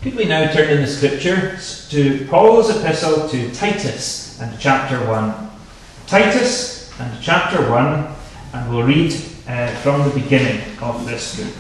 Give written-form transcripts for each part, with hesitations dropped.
Could we now turn in the Scriptures to Paul's epistle to Titus and chapter 1. Titus and chapter 1, and we'll read from the beginning of this book.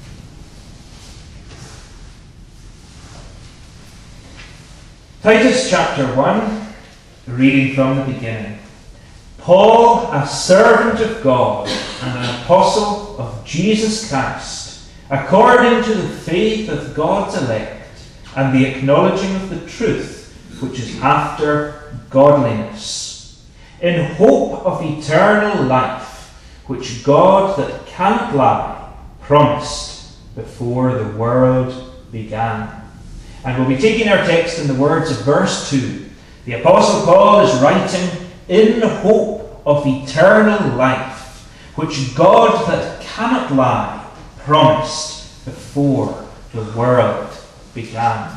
Titus chapter 1, reading from the beginning. Paul, a servant of God and an apostle of Jesus Christ, according to the faith of God's elect and the acknowledging of the truth which is after godliness, in hope of eternal life, which God that cannot lie promised before the world began. And we'll be taking our text in the words of verse 2. The Apostle Paul is writing, in hope of eternal life, which God that cannot lie promised before the world began.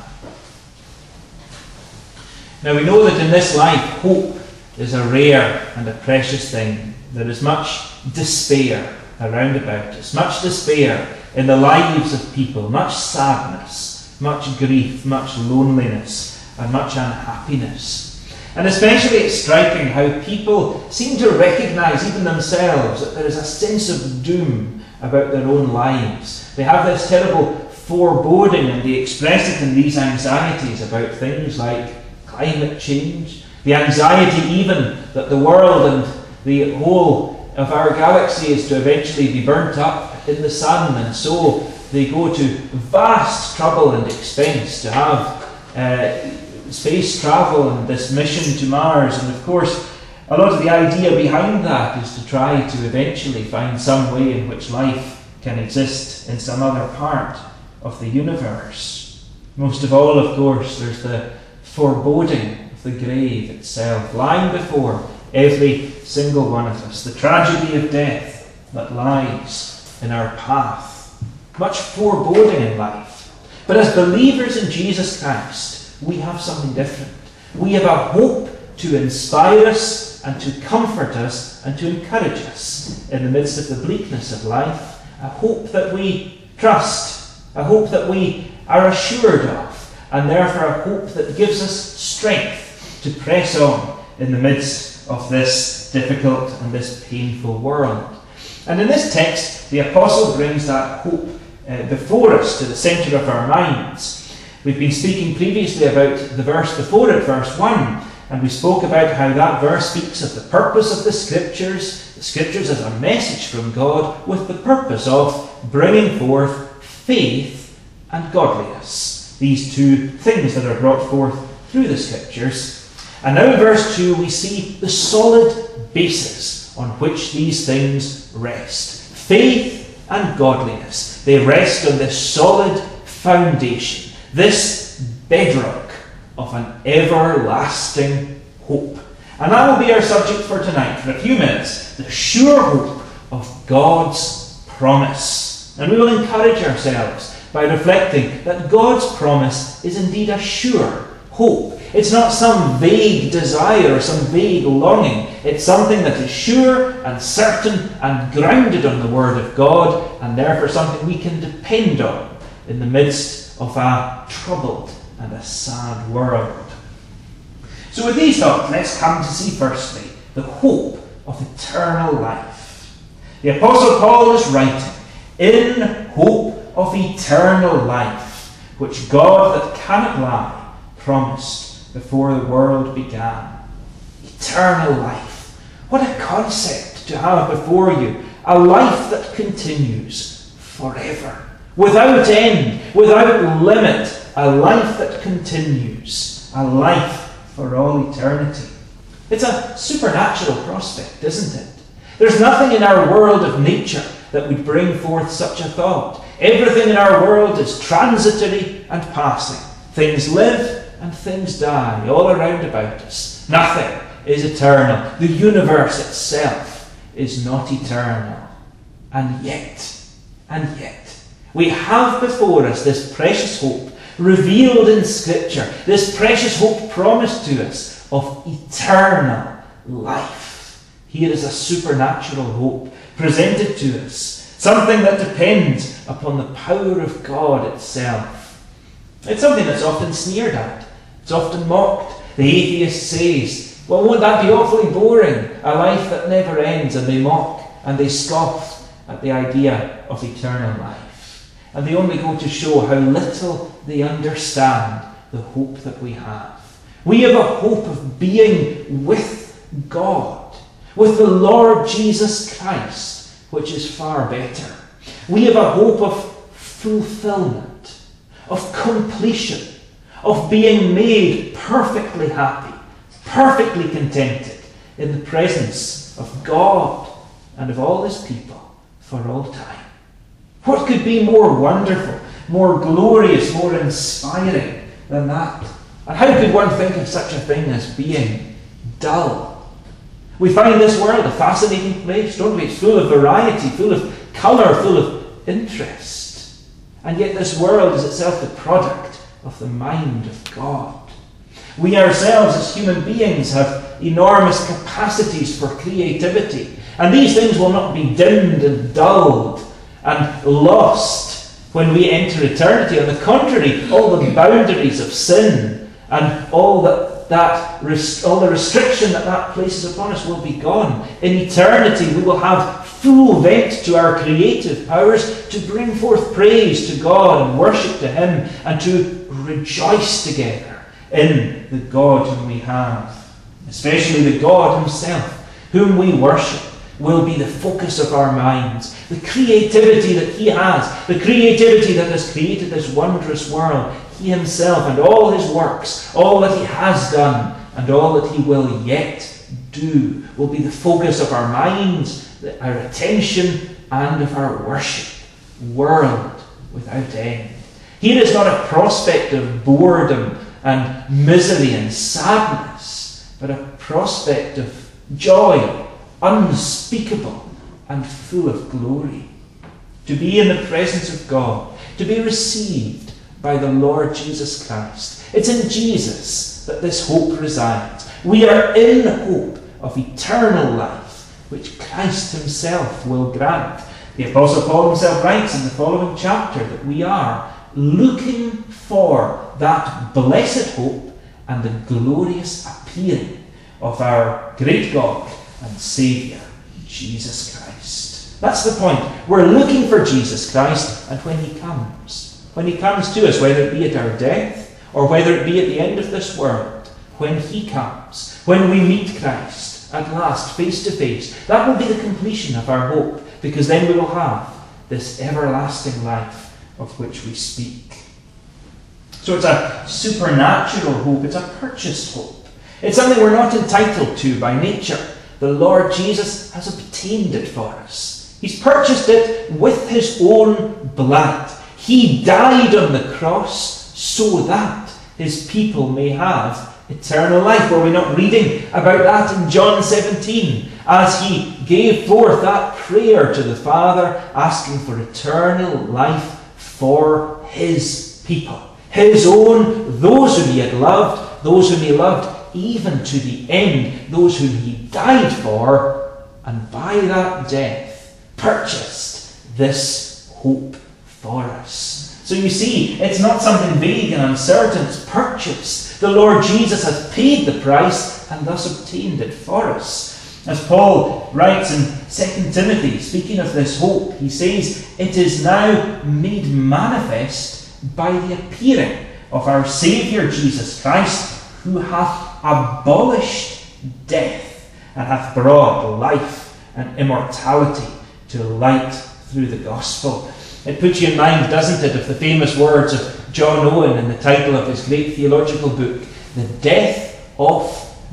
Now we know that in this life, hope is a rare and a precious thing. There is much despair around about us, much despair in the lives of people, much sadness, much grief, much loneliness, and much unhappiness. And especially it's striking how people seem to recognise, even themselves, that there is a sense of doom about their own lives. They have this terrible foreboding, and they express it in these anxieties about things like climate change, the anxiety even that the world and the whole of our galaxy is to eventually be burnt up in the sun, and so they go to vast trouble and expense to have space travel and this mission to Mars. And of course, a lot of the idea behind that is to try to eventually find some way in which life can exist in some other part of the universe. Most of all, of course, there's the foreboding of the grave itself, lying before every single one of us, the tragedy of death that lies in our path. Much foreboding in life. But as believers in Jesus Christ, we have something different. We have a hope to inspire us and to comfort us and to encourage us in the midst of the bleakness of life. A hope that we trust, a hope that we are assured of, and therefore a hope that gives us strength to press on in the midst of this difficult and this painful world. And in this text, the Apostle brings that hope before us to the centre of our minds. We've been speaking previously about the verse before it, verse 1, and we spoke about how that verse speaks of the purpose of the Scriptures as a message from God with the purpose of bringing forth faith and godliness. These two things that are brought forth through the Scriptures. And now in verse 2 we see the solid basis on which these things rest. Faith and godliness. They rest on this solid foundation, this bedrock of an everlasting hope. And that will be our subject for tonight, for a few minutes, the sure hope of God's promise. And we will encourage ourselves by reflecting that God's promise is indeed a sure hope. It's not some vague desire or some vague longing. It's something that is sure and certain and grounded on the Word of God, and therefore something we can depend on in the midst of a troubled and a sad world. So with these thoughts, let's come to see firstly the hope of eternal life. The Apostle Paul is writing, in hope of eternal life, which God that cannot lie promised before the world began. Eternal life. What a concept to have before you. A life that continues forever. Without end, without limit. A life that continues. A life for all eternity. It's a supernatural prospect, isn't it? There's nothing in our world of nature that would bring forth such a thought. Everything in our world is transitory and passing. Things live and things die all around about us. Nothing is eternal. The universe itself is not eternal. And yet, we have before us this precious hope revealed in Scripture, this precious hope promised to us of eternal life. Here is a supernatural hope presented to us, something that depends upon the power of God itself. It's something that's often sneered at. It's often mocked. The atheist says, well, won't that be awfully boring? A life that never ends. And they mock and they scoff at the idea of eternal life. And they only go to show how little they understand the hope that we have. We have a hope of being with God, with the Lord Jesus Christ, which is far better. We have a hope of fulfillment, of completion, of being made perfectly happy, perfectly contented in the presence of God and of all his people for all time. What could be more wonderful, more glorious, more inspiring than that? And how could one think of such a thing as being dull? We find this world a fascinating place, don't we? It's full of variety, full of colour, full of interest. And yet this world is itself the product of the mind of God. We ourselves as human beings have enormous capacities for creativity. And these things will not be dimmed and dulled and lost when we enter eternity. On the contrary, all the boundaries of sin and all the restriction that places upon us will be gone. In eternity, we will have full vent to our creative powers to bring forth praise to God and worship to him and to rejoice together in the God whom we have. Especially the God himself, whom we worship, will be the focus of our minds. The creativity that he has, the creativity that has created this wondrous world, he himself and all his works, all that he has done and all that he will yet do, will be the focus of our minds, our attention and of our worship. World without end. Here is not a prospect of boredom and misery and sadness, but a prospect of joy, unspeakable and full of glory. To be in the presence of God, to be received by the Lord Jesus Christ. It's in Jesus that this hope resides. We are in hope of eternal life, which Christ himself will grant. The Apostle Paul himself writes in the following chapter that we are looking for that blessed hope and the glorious appearing of our great God and Saviour, Jesus Christ. That's the point. We're looking for Jesus Christ, and when he comes to us, whether it be at our death or whether it be at the end of this world, when he comes, when we meet Christ at last, face to face, that will be the completion of our hope, because then we will have this everlasting life of which we speak. So it's a supernatural hope, it's a purchased hope. It's something we're not entitled to by nature. The Lord Jesus has obtained it for us. He's purchased it with his own blood. He died on the cross so that his people may have eternal life. Were we not reading about that in John 17 as he gave forth that prayer to the Father asking for eternal life for his people, his own, those whom he had loved, those whom he loved even to the end, those whom he died for, and by that death purchased this hope for us. So you see, it's not something vague and uncertain, it's purchased. The Lord Jesus has paid the price and thus obtained it for us. As Paul writes in 2 Timothy, speaking of this hope, he says, "It is now made manifest by the appearing of our Saviour Jesus Christ, who hath abolished death and hath brought life and immortality to light through the gospel." It puts you in mind, doesn't it, of the famous words of John Owen in the title of his great theological book, "The death of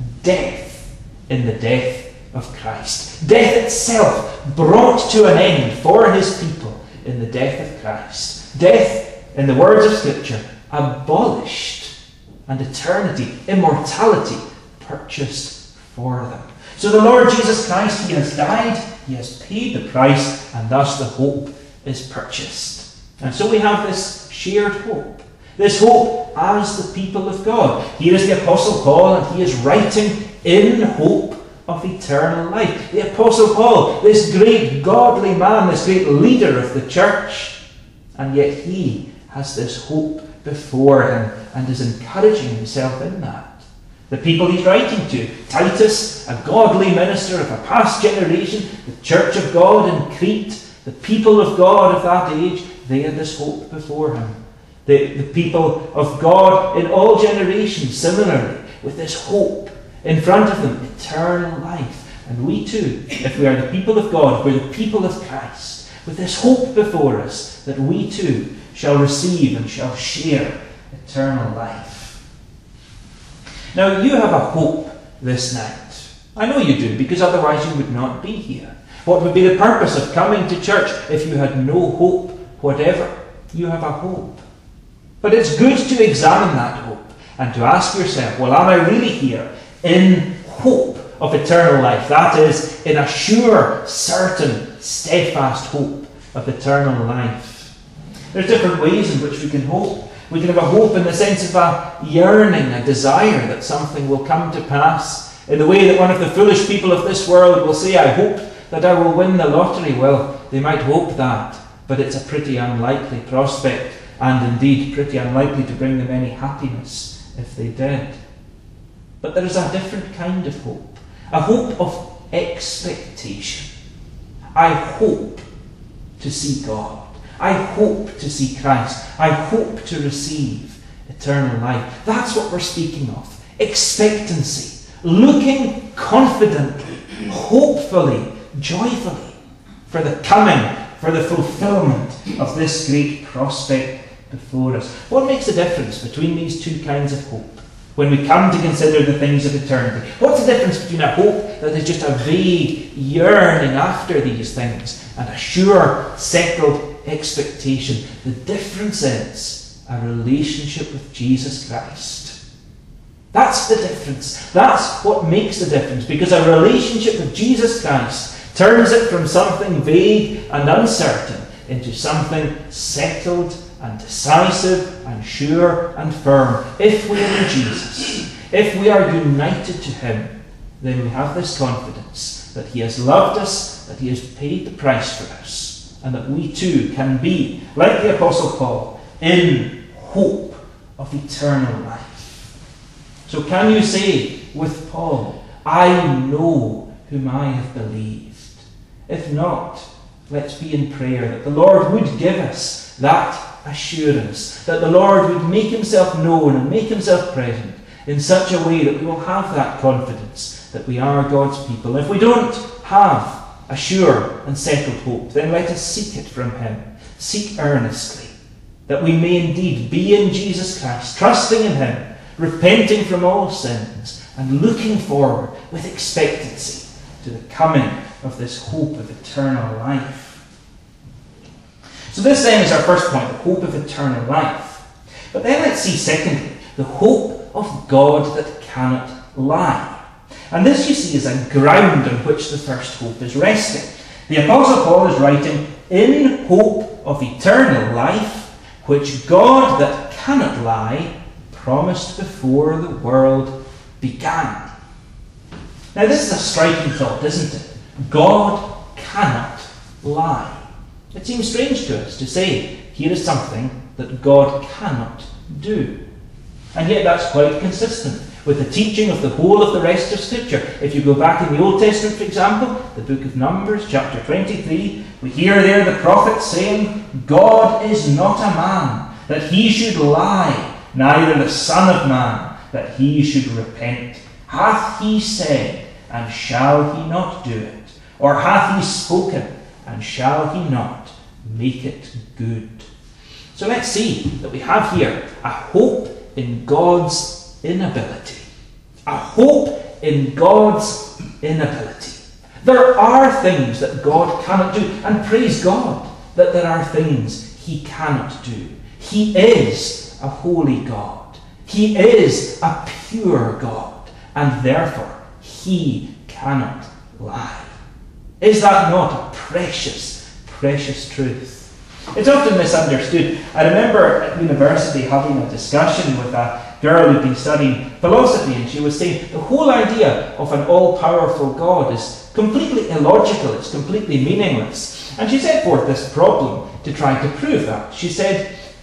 death in the death of Christ." Death itself brought to an end for his people in the death of Christ. Death, in the words of Scripture, abolished, and eternity, immortality, purchased for them. So the Lord Jesus Christ, he has died, he has paid the price, and thus the hope is purchased. And so we have this shared hope. This hope as the people of God. Here is the Apostle Paul, and he is writing in hope of eternal life. The Apostle Paul, this great godly man, this great leader of the church, and yet he has this hope before him and is encouraging himself in that. The people he's writing to, Titus, a godly minister of a past generation, the church of God in Crete, the people of God of that age, they had this hope before him. The people of God in all generations, similarly, with this hope in front of them, eternal life. And we too, if we are the people of God, we're the people of Christ, with this hope before us, that we too shall receive and shall share eternal life. Now, you have a hope this night. I know you do, because otherwise you would not be here. What would be the purpose of coming to church if you had no hope whatever? You have a hope. But it's good to examine that hope and to ask yourself, well, am I really here in hope of eternal life? That is, in a sure, certain, steadfast hope of eternal life. There's different ways in which we can hope. We can have a hope in the sense of a yearning, a desire that something will come to pass. In the way that one of the foolish people of this world will say, I hope that I will win the lottery. Well, they might hope that, but it's a pretty unlikely prospect, and indeed pretty unlikely to bring them any happiness if they did. But there is a different kind of hope, a hope of expectation. I hope to see God. I hope to see Christ. I hope to receive eternal life. That's what we're speaking of. Expectancy. Looking confidently, hopefully, joyfully for the coming, for the fulfillment of this great prospect before us. What makes the difference between these two kinds of hope when we come to consider the things of eternity? What's the difference between a hope that is just a vague yearning after these things and a sure, settled expectation? The difference is a relationship with Jesus Christ. That's the difference. That's what makes the difference, because a relationship with Jesus Christ turns it from something vague and uncertain into something settled and decisive and sure and firm. If we are in Jesus, if we are united to him, then we have this confidence that he has loved us, that he has paid the price for us, and that we too can be, like the Apostle Paul, in hope of eternal life. So can you say with Paul, I know whom I have believed? If not, let's be in prayer that the Lord would give us that assurance, that the Lord would make himself known and make himself present in such a way that we will have that confidence that we are God's people. If we don't have a sure and settled hope, then let us seek it from him. Seek earnestly, that we may indeed be in Jesus Christ, trusting in him, repenting from all sins, and looking forward with expectancy to the coming of this hope of eternal life. So this then is our first point, the hope of eternal life. But then let's see secondly, the hope of God that cannot lie. And this, you see, is a ground on which the first hope is resting. The Apostle Paul is writing, in hope of eternal life, which God that cannot lie promised before the world began. Now this is a striking thought, isn't it? God cannot lie. It seems strange to us to say, here is something that God cannot do. And yet that's quite consistent with the teaching of the whole of the rest of Scripture. If you go back in the Old Testament, for example, the book of Numbers, chapter 23, we hear there the prophet saying, God is not a man, that he should lie, neither the Son of Man, that he should repent. Hath he said, and shall he not do it? Or hath he spoken, and shall he not make it good? So let's see that we have here a hope in God's inability. A hope in God's inability. There are things that God cannot do, and praise God that there are things he cannot do. He is a holy God. He is a pure God, and therefore he cannot lie. Is that not a precious, precious truth? It's often misunderstood. I remember at university having a discussion with a girl who'd been studying philosophy, and she was saying the whole idea of an all-powerful God is completely illogical, it's completely meaningless. And she set forth this problem to try to prove that. She said,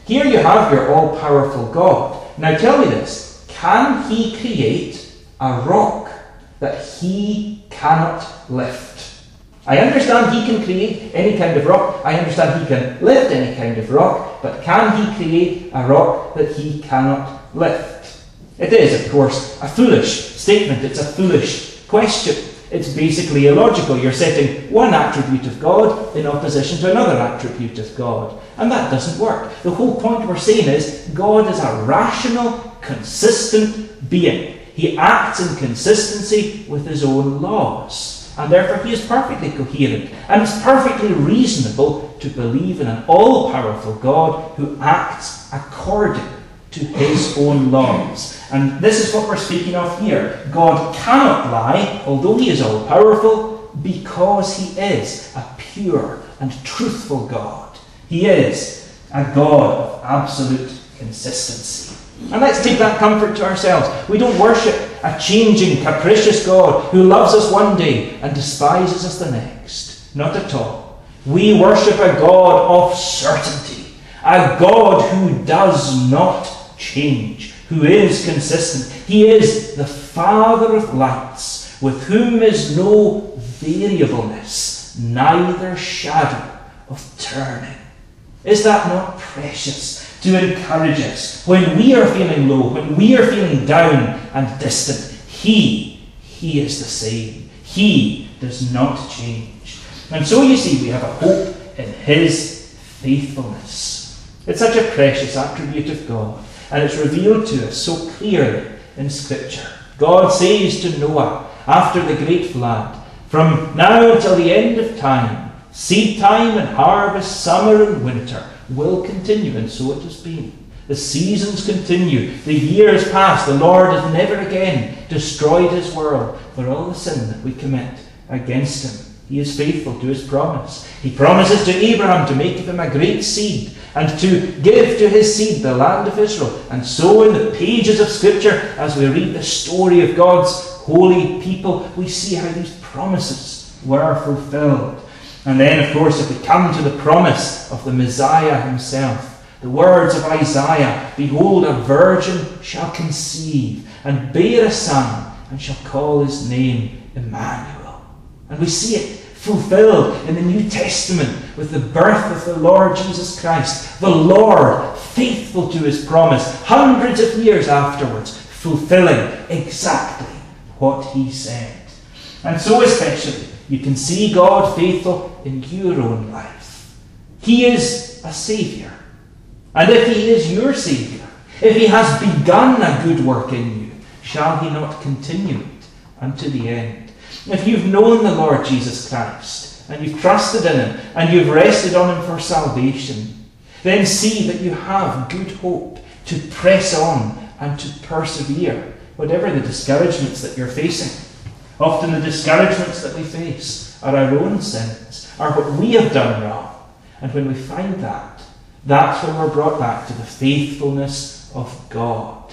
Here you have your all-powerful God. Now tell me this, can he create a rock that he cannot lift? I understand he can create any kind of rock. I understand he can lift any kind of rock. But can he create a rock that he cannot lift? It is, of course, a foolish statement. It's a foolish question. It's basically illogical. You're setting one attribute of God in opposition to another attribute of God. And that doesn't work. The whole point we're saying is God is a rational, consistent being. He acts in consistency with his own laws. And therefore he is perfectly coherent. And it's perfectly reasonable to believe in an all-powerful God who acts according to his own laws. And this is what we're speaking of here. God cannot lie, although he is all-powerful, because he is a pure and truthful God. He is a God of absolute consistency. And let's take that comfort to ourselves. We don't worship a changing, capricious God who loves us one day and despises us the next. Not at all. We worship a God of certainty. A God who does not change, who is consistent. He is the Father of lights, with whom is no variableness, neither shadow of turning. Is that not precious to encourage us when we are feeling low, when we are feeling down and distant? He is the same. He does not change. And so you see, we have a hope in his faithfulness. It's such a precious attribute of God. And it's revealed to us so clearly in Scripture. God says to Noah after the great flood, from now until the end of time, seed time and harvest, summer and winter will continue, and so it has been. The seasons continue, the years pass, the Lord has never again destroyed his world for all the sin that we commit against him. He is faithful to his promise. He promises to Abraham to make of him a great seed, and to give to his seed the land of Israel. And so in the pages of Scripture, as we read the story of God's holy people, we see how these promises were fulfilled. And then, of course, if we come to the promise of the Messiah himself, the words of Isaiah, behold, a virgin shall conceive, and bear a son, and shall call his name Emmanuel. And we see it fulfilled in the New Testament with the birth of the Lord Jesus Christ, the Lord faithful to his promise, hundreds of years afterwards, fulfilling exactly what he said. And so especially, you can see God faithful in your own life. He is a Saviour. And if he is your Saviour, if he has begun a good work in you, shall he not continue it unto the end? If you've known the Lord Jesus Christ, and you've trusted in him, and you've rested on him for salvation, then see that you have good hope to press on and to persevere, whatever the discouragements that you're facing. Often the discouragements that we face are our own sins, are what we have done wrong. And when we find that, that's when we're brought back to the faithfulness of God.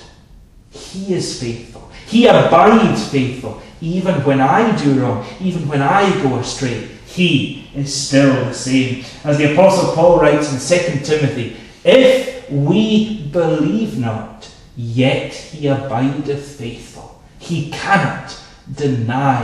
He is faithful. He abides faithful. Even when I do wrong, even when I go astray, he is still the same. As the Apostle Paul writes in 2 Timothy, if we believe not, yet he abideth faithful. He cannot deny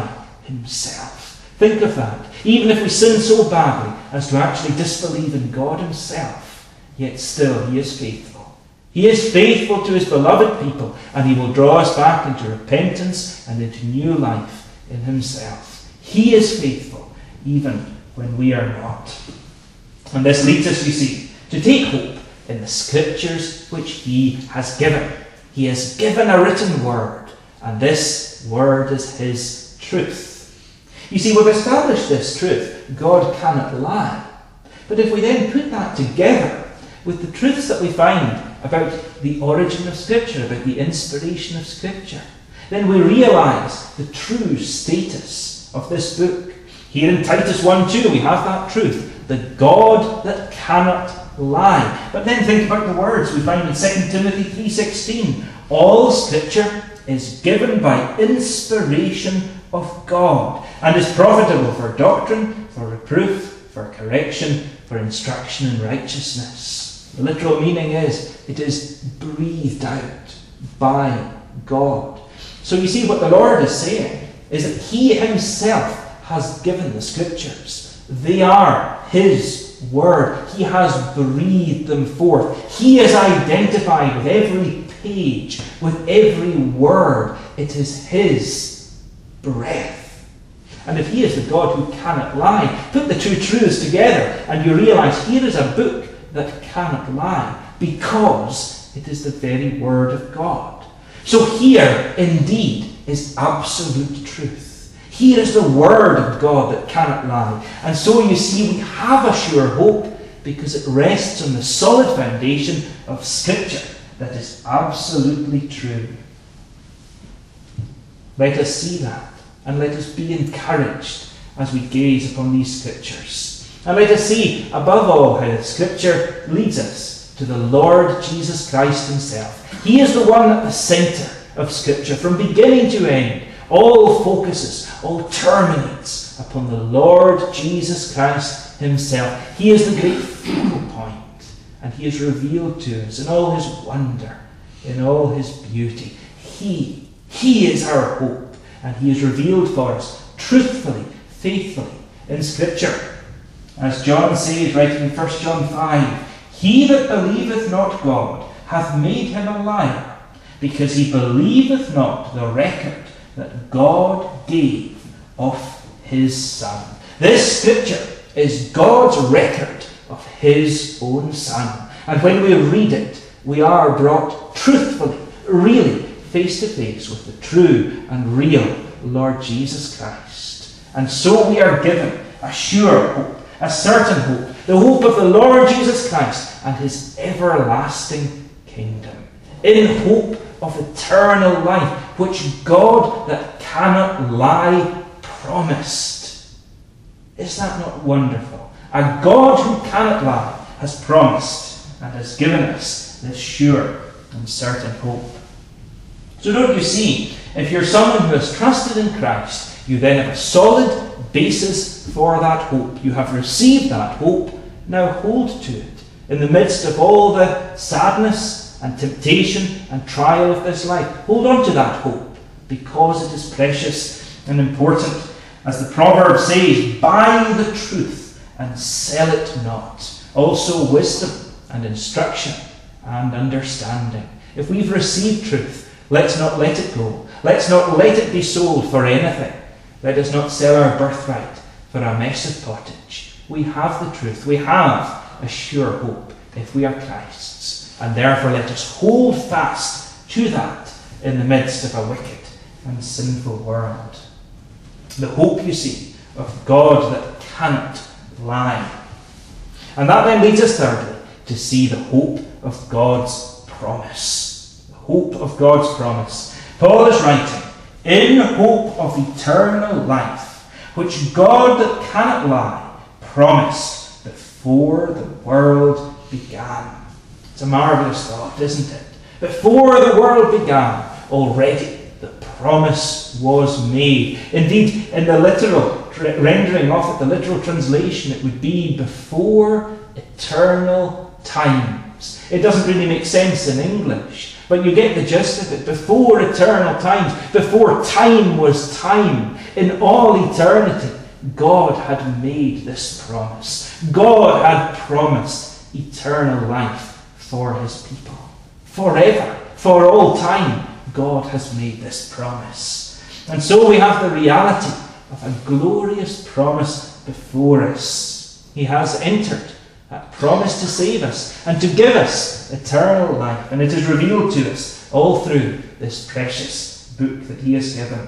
himself. Think of that. Even if we sin so badly as to actually disbelieve in God himself, yet still he is faithful. He is faithful to his beloved people, and he will draw us back into repentance and into new life in himself. He is faithful, even when we are not. And this leads us, you see, to take hope in the Scriptures which he has given. He has given a written word, and this word is his truth. You see, we've established this truth. God cannot lie. But if we then put that together with the truths that we find about the origin of Scripture, about the inspiration of Scripture, then we realise the true status of this book. Here in Titus 1:2 we have that truth, the God that cannot lie. But then think about the words we find in 2 Timothy 3:16. All Scripture is given by inspiration of God, and is profitable for doctrine, for reproof, for correction, for instruction in righteousness. The literal meaning is, it is breathed out by God. So you see, what the Lord is saying is that He Himself has given the Scriptures. They are His Word. He has breathed them forth. He is identified with every page, with every word. It is His breath. And if He is the God who cannot lie, put the two truths together and you realize here is a book that cannot lie, because it is the very Word of God. So here, indeed, is absolute truth. Here is the Word of God that cannot lie. And so you see, we have a sure hope because it rests on the solid foundation of Scripture that is absolutely true. Let us see that, and let us be encouraged as we gaze upon these Scriptures. And let us see, above all, how the Scripture leads us to the Lord Jesus Christ Himself. He is the one at the centre of Scripture, from beginning to end. All focuses, all terminates upon the Lord Jesus Christ Himself. He is the great focal point, and He is revealed to us in all His wonder, in all His beauty. He is our hope, and He is revealed for us truthfully, faithfully in Scripture. As John says, writing in 1 John 5, "He that believeth not God hath made him a liar, because he believeth not the record that God gave of His Son." This Scripture is God's record of His own Son. And when we read it, we are brought truthfully, really, face to face with the true and real Lord Jesus Christ. And so we are given a sure hope, a certain hope, the hope of the Lord Jesus Christ and His everlasting kingdom, in hope of eternal life, which God that cannot lie promised. Is that not wonderful? A God who cannot lie has promised and has given us this sure and certain hope. So don't you see, if you're someone who has trusted in Christ, you then have a solid basis for that hope. You have received that hope, now hold to it. In the midst of all the sadness and temptation and trial of this life, hold on to that hope, because it is precious and important. As the proverb says, "Buy the truth and sell it not." Also wisdom and instruction and understanding. If we've received truth, let's not let it go. Let's not let it be sold for anything. Let us not sell our birthright for a mess of pottage. We have the truth. We have a sure hope if we are Christ's. And therefore let us hold fast to that in the midst of a wicked and sinful world. The hope, you see, of God that cannot lie. And that then leads us thirdly to see the hope of God's promise. The hope of God's promise. Paul is writing, "In hope of eternal life, which God that cannot lie promised before the world began." It's a marvellous thought, isn't it? Before the world began, already the promise was made. Indeed, in the literal rendering of it, the literal translation, it would be before eternal times. It doesn't really make sense in English, but you get the gist of it. Before eternal times, before time was time, in all eternity, God had made this promise. God had promised eternal life for His people. Forever, for all time, God has made this promise. And so we have the reality of a glorious promise before us. He has entered that promise to save us and to give us eternal life. And it is revealed to us all through this precious book that He has given.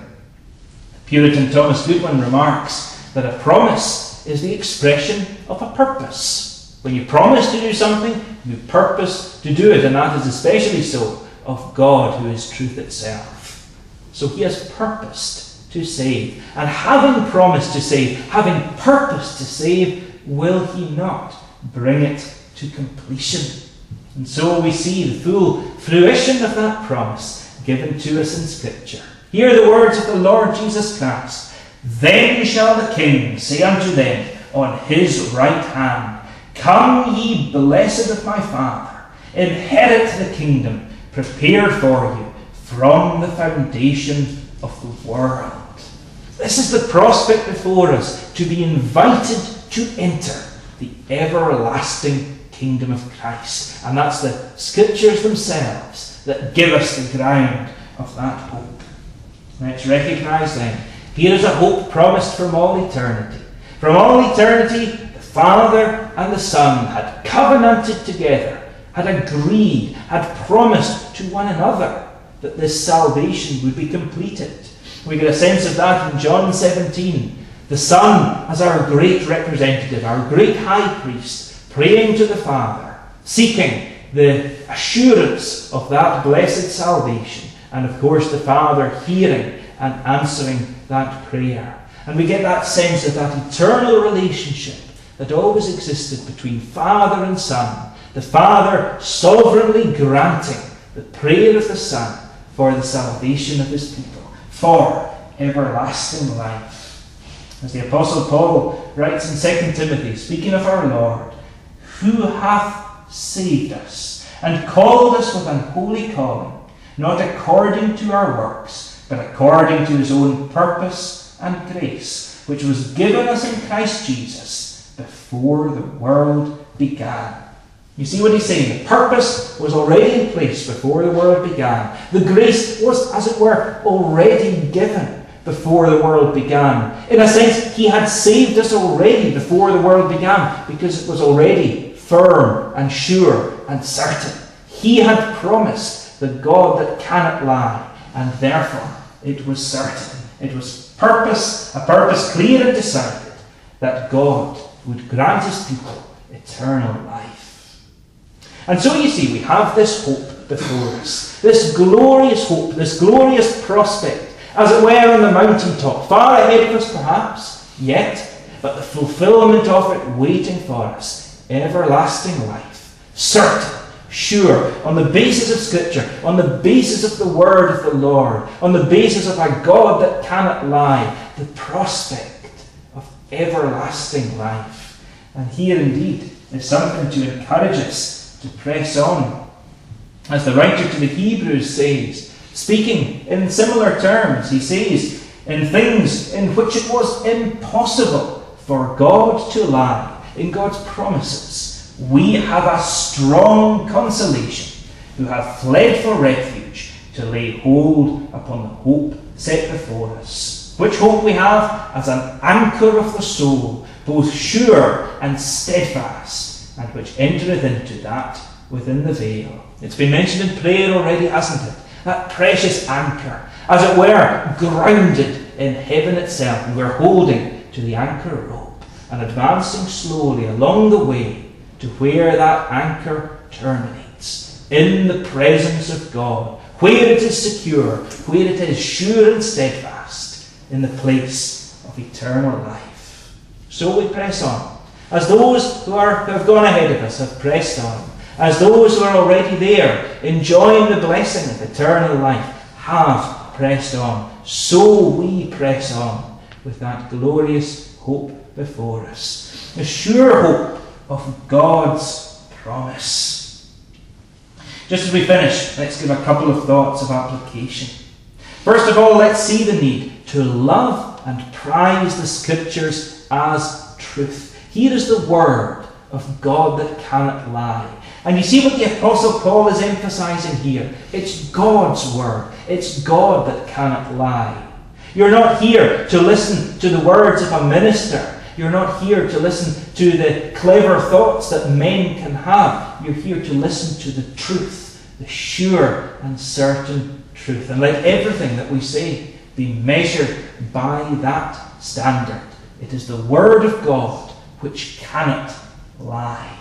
Puritan Thomas Goodwin remarks that a promise is the expression of a purpose. When you promise to do something, you purpose to do it, and that is especially so of God, who is truth itself. So He has purposed to save, and having promised to save, having purposed to save, will He not bring it to completion? And so we see the full fruition of that promise given to us in Scripture. Hear the words of the Lord Jesus Christ. "Then shall the King say unto them on His right hand, Come, ye blessed of my Father, inherit the kingdom prepared for you from the foundation of the world. This is the prospect before us, to be invited to enter the everlasting kingdom of Christ. And that's the scriptures themselves that give us the ground of that hope. Let's recognise then, here is a hope promised from all eternity. From all eternity, the Father and the Son had covenanted together, had agreed, had promised to one another that this salvation would be completed. We get a sense of that in John 17. The Son as our great representative, our great high priest, praying to the Father, seeking the assurance of that blessed salvation. And of course the Father hearing and answering that prayer. And we get that sense of that eternal relationship that always existed between Father and Son. The Father sovereignly granting the prayer of the Son for the salvation of his people, for everlasting life. As the Apostle Paul writes in 2 Timothy, speaking of our Lord, who hath saved us, and called us with an holy calling, not according to our works, but according to his own purpose and grace, which was given us in Christ Jesus before the world began. You see what he's saying? The purpose was already in place before the world began. The grace was, as it were, already given before the world began. In a sense, he had saved us already before the world began, because it was already firm and sure and certain. He had promised the God that cannot lie, and therefore it was certain. It was a purpose clear and decided, that God would grant his people eternal life. And so you see, we have this hope before us, this glorious hope, this glorious prospect, as it were on the mountaintop, far ahead of us perhaps, yet, but the fulfillment of it waiting for us, everlasting life, certain, sure, on the basis of Scripture, on the basis of the word of the Lord, on the basis of a God that cannot lie, the prospect of everlasting life. And here indeed is something to encourage us to press on. As the writer to the Hebrews says, speaking in similar terms, he says, in things in which it was impossible for God to lie, in God's promises, we have a strong consolation, who have fled for refuge, to lay hold upon the hope set before us. Which hope we have as an anchor of the soul, both sure and steadfast, and which entereth into that within the veil. It's been mentioned in prayer already, hasn't it? That precious anchor, as it were, grounded in heaven itself. And we're holding to the anchor rope and advancing slowly along the way to where that anchor terminates, in the presence of God, where it is secure, where it is sure and steadfast, in the place of eternal life. So we press on, as those who have gone ahead of us have pressed on, as those who are already there, enjoying the blessing of eternal life, have pressed on. So we press on with that glorious hope before us, the sure hope of God's promise. Just as we finish, let's give a couple of thoughts of application. First of all, let's see the need to love and prize the Scriptures as truth. Here is the word of God that cannot lie. And you see what the Apostle Paul is emphasizing here. It's God's word. It's God that cannot lie. You're not here to listen to the words of a minister. You're not here to listen to the clever thoughts that men can have. You're here to listen to the truth, the sure and certain truth. And let everything that we say be measured by that standard. It is the word of God which cannot lie.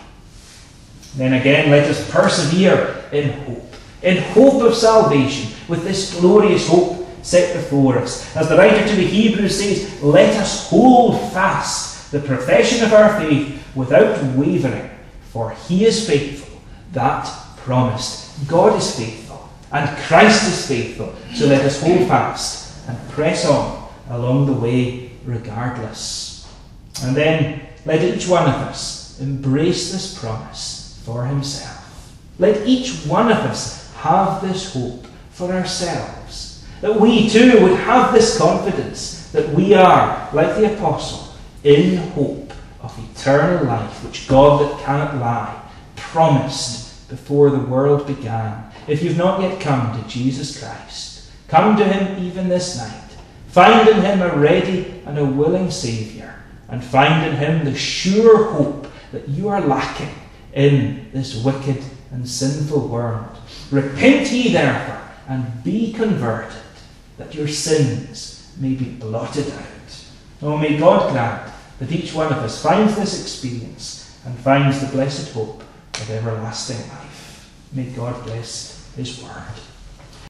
Then again, let us persevere in hope of salvation, with this glorious hope set before us. As the writer to the Hebrews says, let us hold fast the profession of our faith without wavering, for he is faithful that promised. God is faithful, and Christ is faithful, so let us hold fast and press on along the way regardless. And then let each one of us embrace this promise for himself. Let each one of us have this hope for ourselves, that we too would have this confidence that we are, like the apostle, in hope of eternal life, which God that cannot lie promised before the world began. If you've not yet come to Jesus Christ, come to him even this night. Find in him a ready and a willing Saviour, and find in him the sure hope that you are lacking in this wicked and sinful world. Repent ye therefore, and be converted, that your sins may be blotted out. Oh, may God grant that each one of us finds this experience and finds the blessed hope of everlasting life. May God bless his word.